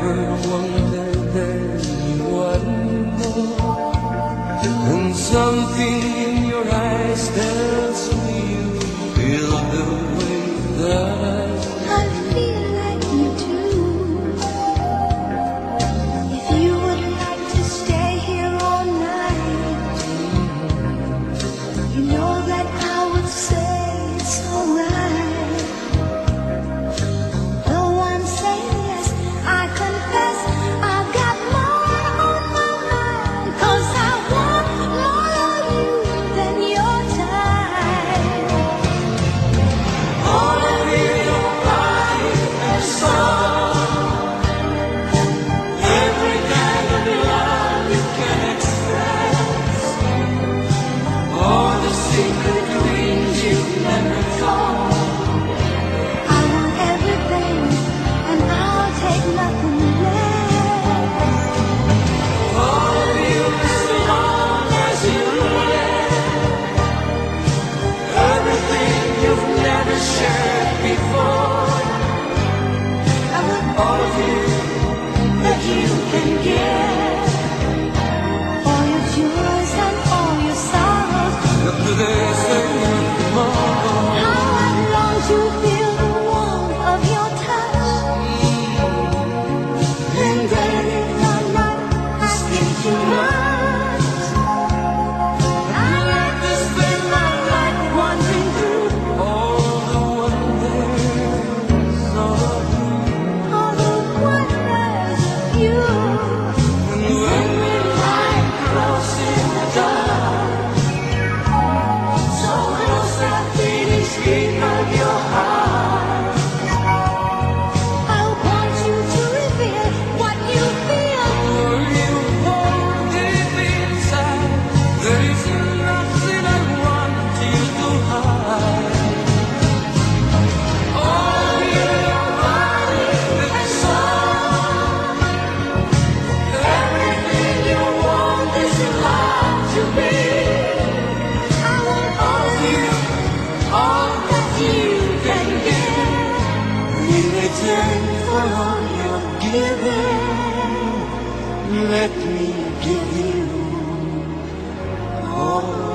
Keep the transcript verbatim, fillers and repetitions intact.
wonder there's one more, and something in your eyes tells me you feel the way that I I feel like you do. If you would like to stay here all night, you know that I would say it's alright. Though I'm saying yes, I confess I've got more on my mind, 'cause I want more of you than your time. all of your body and soul, every kind of love you can express, all the secret dreams you never told. I want everything, and I'll take nothing less. All of you as long as you live, everything you've never shared before, I want all of you that you can give. all your joys and all your sorrows. If there's any tomorrow, How I long to feel the warmth of your touch. And then if I'm not asking too much, I like to spend my life wandering through all the wonders of you. all the wonders of you. And when we lie close in the dark, so close that feelings speak of your heart, I want you to reveal what you feel. for you hold deep inside, there is nothing I want you to hide. All of your body and soul, everything you want is allowed to be. I want All of you, all that you can give, in return for all you're giving, let me give you all